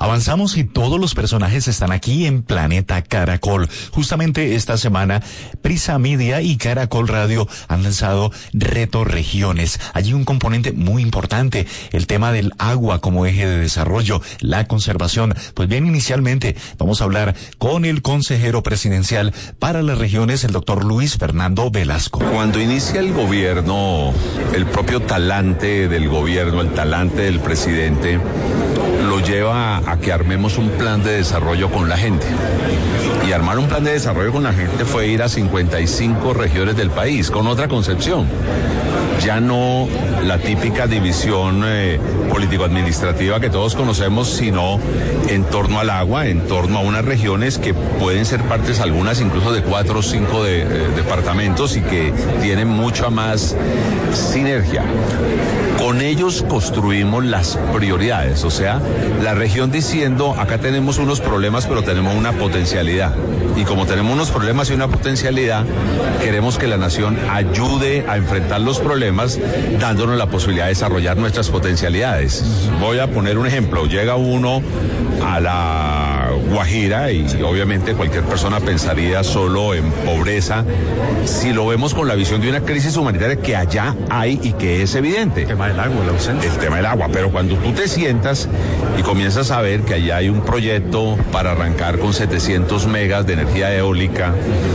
Avanzamos y todos los personajes están aquí en Planeta Caracol. Justamente esta semana, Prisa Media y Caracol Radio han lanzado Reto Regiones. Allí un componente muy importante, el tema del agua como eje de desarrollo, la conservación. Pues bien, inicialmente vamos a hablar con el consejero presidencial para las regiones, el doctor Luis Fernando Velasco. Cuando inicia el gobierno, el propio talante del gobierno, el talante del presidente, lo lleva a que armemos un plan de desarrollo con la gente. Y armar un plan de desarrollo con la gente fue ir a 55 regiones del país, con otra concepción. Ya no la típica división político-administrativa que todos conocemos, sino en torno al agua, en torno a unas regiones que pueden ser partes algunas incluso de 4 o 5 departamentos y que tienen mucha más sinergia. Con ellos construimos las prioridades, o sea, la región diciendo, acá tenemos unos problemas, pero tenemos una potencialidad. Y como tenemos unos problemas y una potencialidad, queremos que la nación ayude a enfrentar los problemas, dándonos la posibilidad de desarrollar nuestras potencialidades. Voy a poner un ejemplo. Llega uno a la Guajira y obviamente cualquier persona pensaría solo en pobreza si lo vemos con la visión de una crisis humanitaria que allá hay y que es evidente. El tema del agua, la ausencia. El tema del agua, pero cuando tú te sientas y comienzas a ver que allá hay un proyecto para arrancar con 700 megas de energía eólica,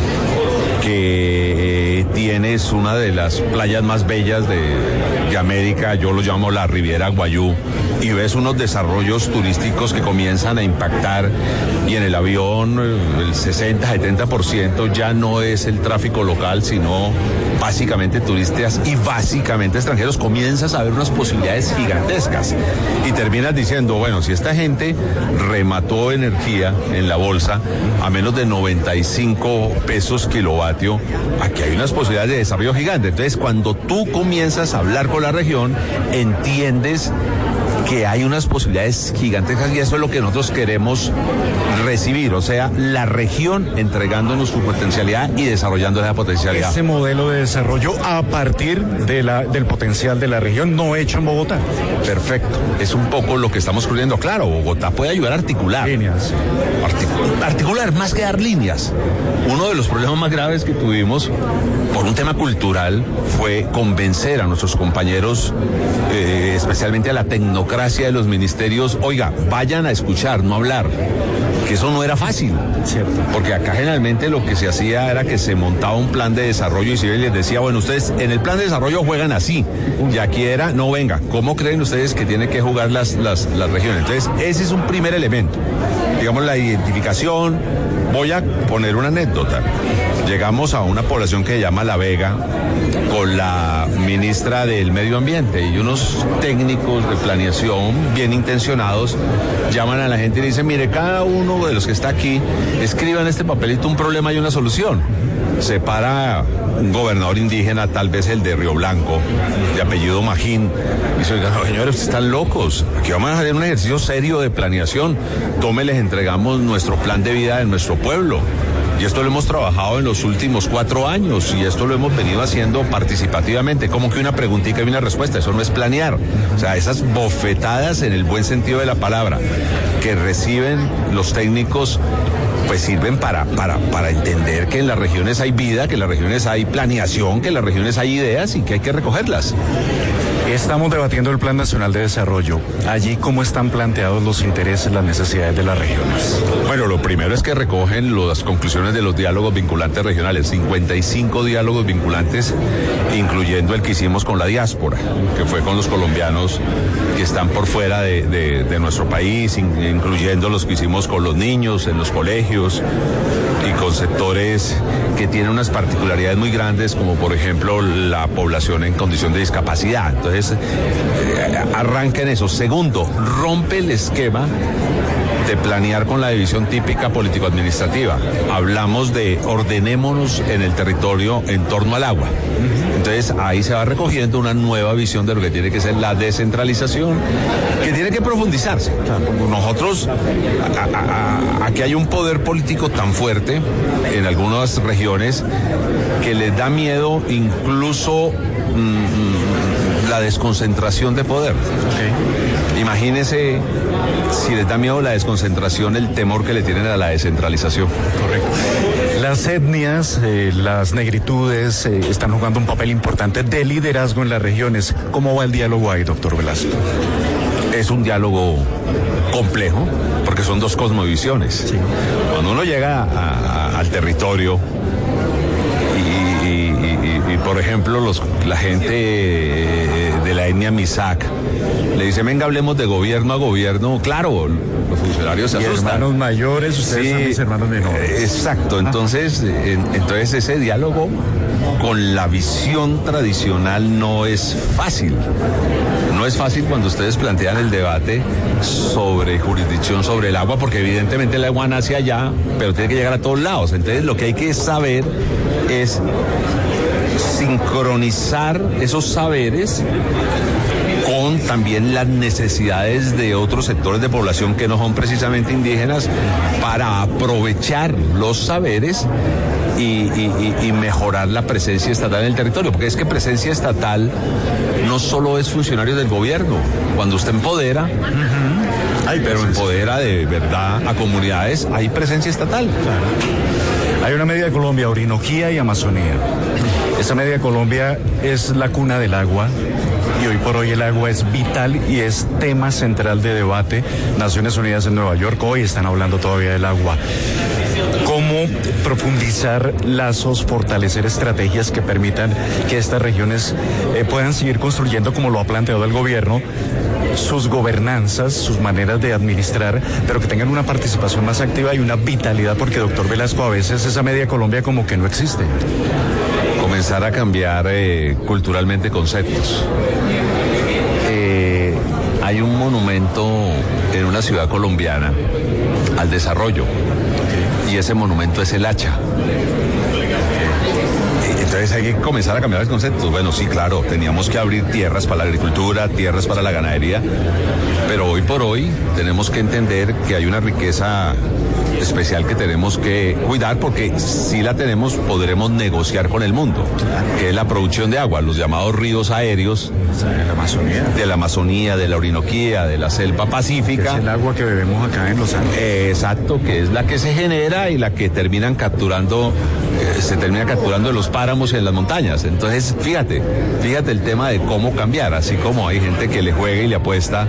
que tienes una de las playas más bellas de América, yo lo llamo la Riviera Guayú, y ves unos desarrollos turísticos que comienzan a impactar, y en el avión el 60-70% ya no es el tráfico local, sino básicamente turistas y básicamente extranjeros. Comienzas a ver unas posibilidades gigantescas y terminas diciendo, bueno, si esta gente remató energía en la bolsa a menos de 95 pesos kilovatio, aquí hay unas posibilidades de desarrollo gigante. Entonces, cuando tú comienzas a hablar con la región, entiendes que hay unas posibilidades gigantescas y eso es lo que nosotros queremos recibir, o sea, la región entregándonos su potencialidad y desarrollando esa potencialidad. Ese modelo de desarrollo a partir del potencial de la región no hecho en Bogotá. Perfecto, es un poco lo que estamos construyendo. Claro, Bogotá puede ayudar a articular. Líneas. Articular, más que dar líneas. Uno de los problemas más graves que tuvimos por un tema cultural fue convencer a nuestros compañeros, especialmente a la tecnocracia de los ministerios, oiga, vayan a escuchar, no hablar, que eso no era fácil. Cierto. Porque acá generalmente lo que se hacía era que se montaba un plan de desarrollo y se les decía, bueno, ustedes en el plan de desarrollo juegan así, y aquí era, no, venga, ¿cómo creen ustedes que tienen que jugar las regiones? Entonces, ese es un primer elemento, digamos, la identificación. Voy a poner una anécdota. Llegamos a una población que se llama La Vega con la ministra del Medio Ambiente y unos técnicos de planeación bien intencionados llaman a la gente y dicen, mire, cada uno de los que está aquí escriba en este papelito un problema y una solución. Se para un gobernador indígena, tal vez el de Río Blanco, de apellido Magín, y dice, no, señores, están locos, aquí vamos a hacer un ejercicio serio de planeación, les entregamos nuestro plan de vida de nuestro pueblo. Y esto lo hemos trabajado en los últimos 4 años y esto lo hemos venido haciendo participativamente, como que una preguntita y una respuesta, eso no es planear. O sea, esas bofetadas en el buen sentido de la palabra que reciben los técnicos, pues sirven para entender que en las regiones hay vida, que en las regiones hay planeación, que en las regiones hay ideas y que hay que recogerlas. Estamos debatiendo el Plan Nacional de Desarrollo. Allí, ¿cómo están planteados los intereses, las necesidades de las regiones? Bueno, lo primero es que recogen las conclusiones de los diálogos vinculantes regionales, 55 diálogos vinculantes, incluyendo el que hicimos con la diáspora, que fue con los colombianos que están por fuera de nuestro país, incluyendo los que hicimos con los niños en los colegios y con sectores que tienen unas particularidades muy grandes, como por ejemplo la población en condición de discapacidad. Entonces, arranca en eso. Segundo, rompe el esquema de planear con la división típica político-administrativa. Hablamos de ordenémonos en el territorio en torno al agua. Entonces ahí se va recogiendo una nueva visión de lo que tiene que ser la descentralización, que tiene que profundizarse. Nosotros, aquí hay un poder político tan fuerte en algunas regiones que les da miedo incluso la desconcentración de poder. Okay. Imagínese si les da miedo la desconcentración, el temor que le tienen a la descentralización. Correcto. Las etnias, las negritudes están jugando un papel importante de liderazgo en las regiones. ¿Cómo va el diálogo ahí, doctor Velasco? Es un diálogo complejo, porque son dos cosmovisiones. Sí. Cuando uno llega al territorio y por ejemplo, la gente de la etnia Misak le dice, venga, hablemos de gobierno a gobierno. Claro, los funcionarios se asustan. Hermanos mayores, ustedes son mis hermanos menores. Exacto, entonces ese diálogo con la visión tradicional no es fácil. No es fácil cuando ustedes plantean el debate sobre jurisdicción sobre el agua, porque evidentemente el agua nace allá, pero tiene que llegar a todos lados. Entonces lo que hay que saber es sincronizar esos saberes con también las necesidades de otros sectores de población que no son precisamente indígenas, para aprovechar los saberes y mejorar la presencia estatal en el territorio, porque es que presencia estatal no solo es funcionarios del gobierno. Cuando usted empodera, pero empodera de verdad a comunidades, hay presencia estatal. Claro. Hay una media de Colombia, Orinoquía y Amazonía. Esa media de Colombia es la cuna del agua. Y hoy por hoy el agua es vital y es tema central de debate. Naciones Unidas en Nueva York hoy están hablando todavía del agua. ¿Cómo profundizar lazos, fortalecer estrategias que permitan que estas regiones puedan seguir construyendo, como lo ha planteado el gobierno, sus gobernanzas, sus maneras de administrar, pero que tengan una participación más activa y una vitalidad? Porque, doctor Velasco, a veces esa media Colombia como que no existe. Comenzar a cambiar culturalmente conceptos. Hay un monumento en una ciudad colombiana al desarrollo, y ese monumento es el hacha. Entonces hay que comenzar a cambiar los conceptos. Bueno, sí, claro, teníamos que abrir tierras para la agricultura, tierras para la ganadería, pero hoy por hoy tenemos que entender que hay una riqueza especial que tenemos que cuidar, porque si la tenemos podremos negociar con el mundo, que es la producción de agua, los llamados ríos aéreos de la Amazonía, de la Orinoquía, de la selva pacífica. Es el agua que bebemos acá en Los Andes. Exacto, que es la que se genera y la que terminan capturando, se termina capturando en los páramos y en las montañas. Entonces, fíjate el tema de cómo cambiar, así como hay gente que le juega y le apuesta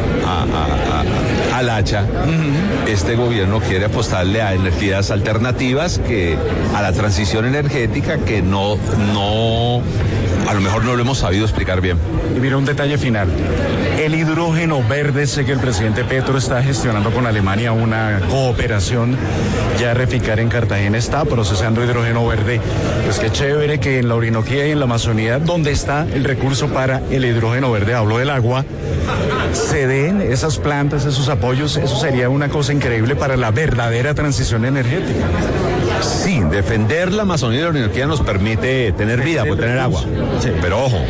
al hacha. Este gobierno quiere apostarle a energías alternativas, que a la transición energética, que no a lo mejor no lo hemos sabido explicar bien. Y mira, un detalle final. El hidrógeno verde, sé que el presidente Petro está gestionando con Alemania una cooperación. Ya Reficar en Cartagena está procesando hidrógeno verde. Pues qué chévere que en la Orinoquía y en la Amazonía, donde está el recurso para el hidrógeno verde, hablo del agua, se den esas plantas, esos apoyos. Eso sería una cosa increíble para la verdadera transición energética. Sí, defender la Amazonía y la Orinoquía nos permite tener vida, pues tener agua. Sí. Pero ojo,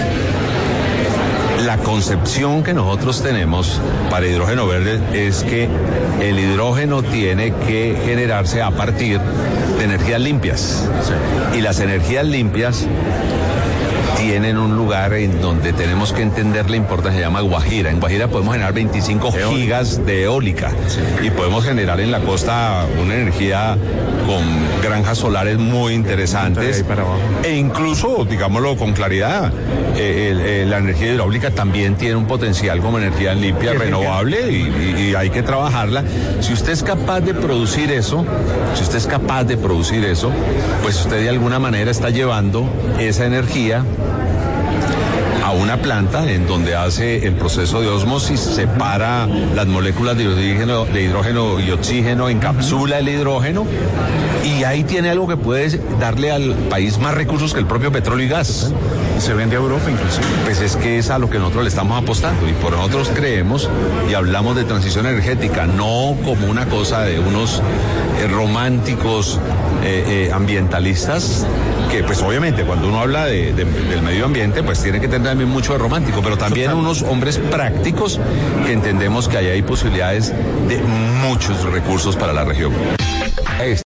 la concepción que nosotros tenemos para hidrógeno verde es que el hidrógeno tiene que generarse a partir de energías limpias. Sí. Y las energías limpias tienen un lugar en donde tenemos que entender la importancia, se llama Guajira. En Guajira podemos generar 25 gigas de eólica, sí, y podemos generar en la costa una energía con granjas solares muy interesantes, e incluso, digámoslo con claridad, la energía hidráulica también tiene un potencial como energía limpia, renovable, y hay que trabajarla. Si usted es capaz de producir eso, pues usted de alguna manera está llevando esa energía a una planta en donde hace el proceso de ósmosis, separa las moléculas de hidrógeno y oxígeno, encapsula el hidrógeno, y ahí tiene algo que puede darle al país más recursos que el propio petróleo y gas. Se vende a Europa inclusive. Pues es que es a lo que nosotros le estamos apostando, y por nosotros creemos y hablamos de transición energética no como una cosa de unos románticos ambientalistas, que pues obviamente cuando uno habla del medio ambiente pues tiene que tener también mucho de romántico, pero también unos hombres prácticos que entendemos que ahí hay posibilidades de muchos recursos para la región.